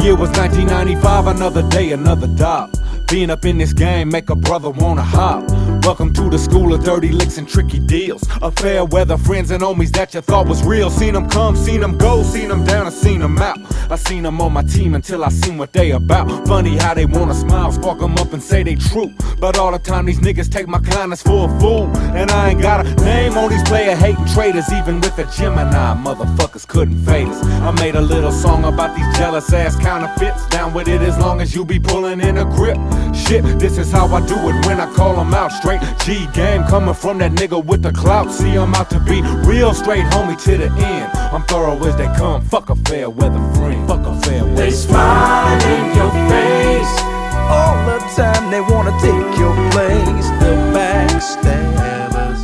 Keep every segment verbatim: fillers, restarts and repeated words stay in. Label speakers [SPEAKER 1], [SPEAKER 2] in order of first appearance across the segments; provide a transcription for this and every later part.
[SPEAKER 1] year was nineteen ninety-five, another day, another dop. Being up in this game make a brother wanna hop. Welcome to the school of dirty licks and tricky deals. A fair weather, friends and homies that you thought was real. Seen them come, seen them go, seen them down and seen them out. I seen them on my team until I seen what they about. Funny how they wanna smile, spark them up and say they true. But all the time these niggas take my kindness for a fool. And I ain't got a name on these player hating traders. Even with a Gemini, motherfuckers couldn't fade us. I made a little song about these jealous ass counterfeits. Down with it as long as you be pulling in a grip. Shit, this is how I do it when I call them out. Straight G game coming from that nigga with the clout. See, I'm out to be real straight homie to the end. I'm thorough as they come, fuck a fair weather friend. Fuck a fair weather.
[SPEAKER 2] They smile in your face all the time, they wanna take your place. The backstabbers,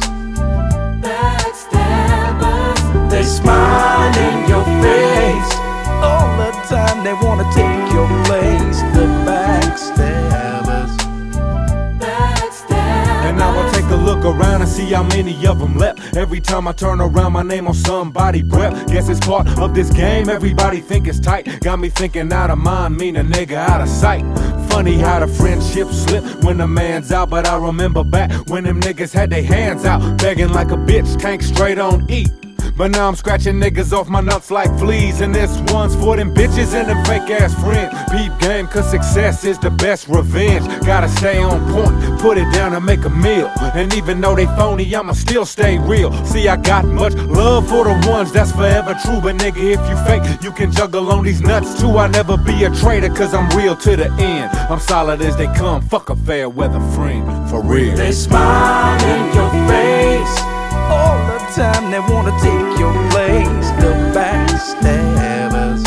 [SPEAKER 2] backstabbers. They smile in your face all the time, they wanna take your place. The backstabbers, backstabbers.
[SPEAKER 1] And now I take a look around and see how many of them left. Every time I turn around, my name on somebody breath. Guess it's part of this game, everybody think it's tight. Got me thinking out of mind, mean a nigga out of sight. Funny how the friendship slip when the man's out. But I remember back when them niggas had their hands out, begging like a bitch, can't straight on eat. But now I'm scratching niggas off my nuts like fleas. And this one's for them bitches and them fake ass friends. Peep game, cause success is the best revenge. Gotta stay on point, put it down and make a meal. And even though they phony, I'ma still stay real. See, I got much love for the ones that's forever true. But nigga, if you fake, you can juggle on these nuts too. I never be a traitor, cause I'm real to the end. I'm solid as they come, fuck a fair weather friend, for real.
[SPEAKER 2] They smile in your face all the time, they wanna take your place. The backstabbers,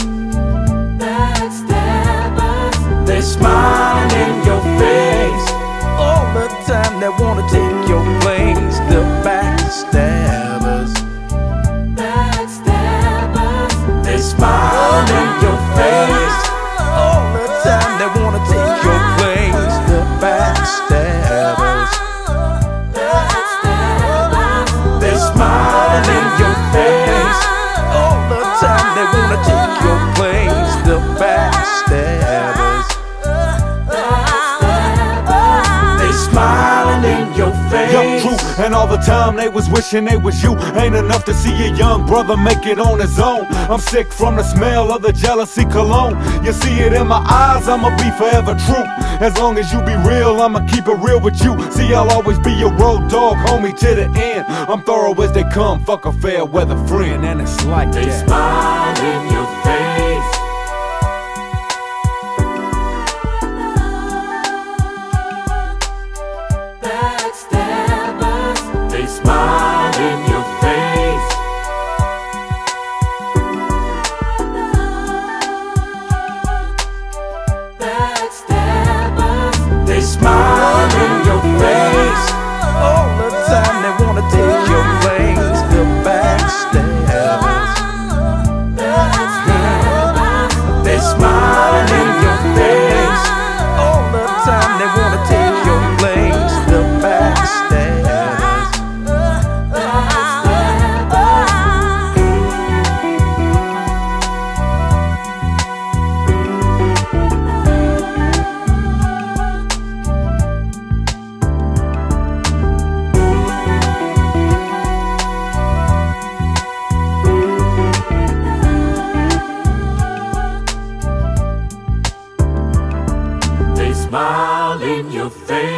[SPEAKER 2] backstabbers. They smile in your face all the time, they wanna take your place. The backstabbers, backstabbers. They smile in your face all the time, they wanna take your place. The backstabbers, smile in your face all the time, they wanna take your place. The backstabbers, they smiling in your face.
[SPEAKER 1] Young true, and all the time they was wishing they was you. Ain't enough to see a young brother make it on his own. I'm sick from the smell of the jealousy cologne. You see it in my eyes, I'ma be forever true. As long as you be real, I'ma keep it real with you. See, I'll always be your road dog, homie, to the end. I'm thorough as they come, fuck a fair weather friend. And it's like
[SPEAKER 2] they
[SPEAKER 1] that.
[SPEAKER 2] Smile in your face. Backstabbers, they smile in your face. Backstabbers, they smile in your face all the time, they wanna take your place. The backstabbers, backstabbers. They smile in your face all the time, they wanna take your place. The backstabbers, backstabbers. They smile in your face.